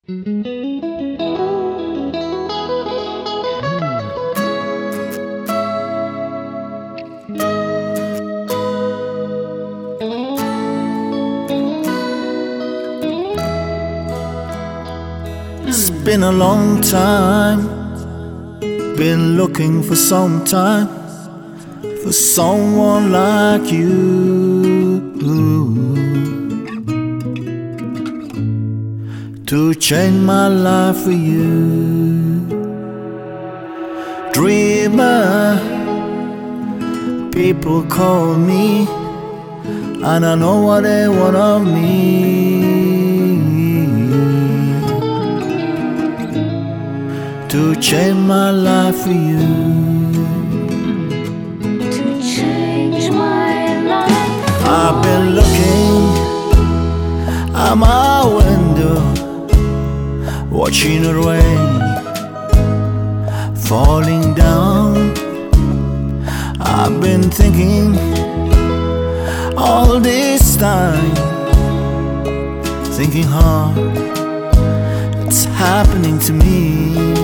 It's been a long time, been looking for some time for someone like you to change my life for you. Dreamer, people call me, and I know what they want of me. To change my life for you. To change my life. I've been looking at my window, watching the rain falling down. I've been thinking all this time, thinking hard, it's happening to me.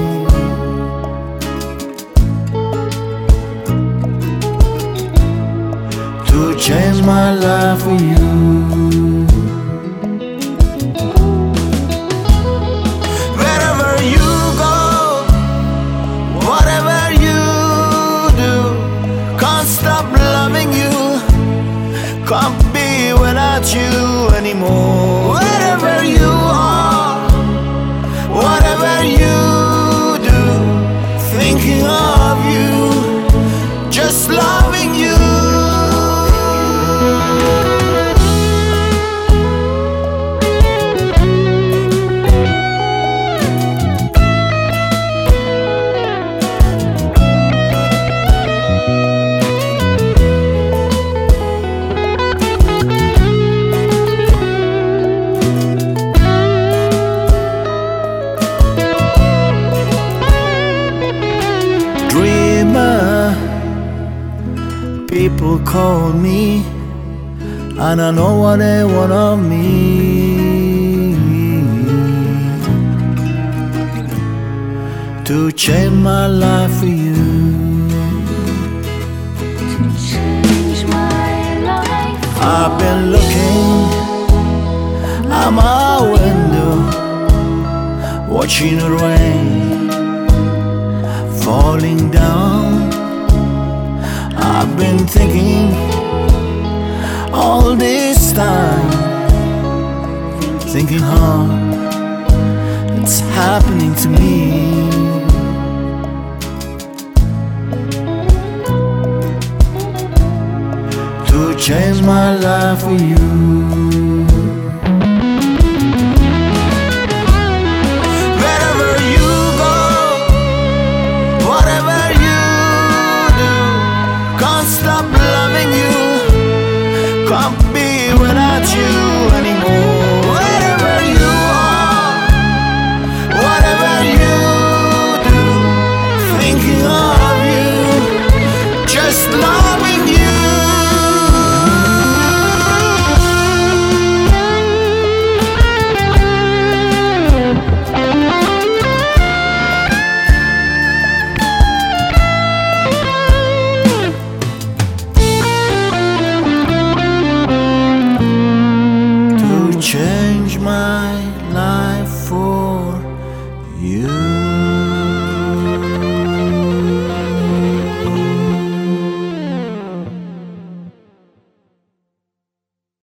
To change my life for you. Wherever you go, whatever you do, can't stop loving you, can't be without you anymore. Wherever you are, whatever you do, thinking of you, just loving you. Dreamer, people call me, and I know what they want of me. To change my life for you. To change my life. I've been looking at my window, watching the rain falling down. I've been thinking all this time, thinking hard, it's happening to me. To change my life for you.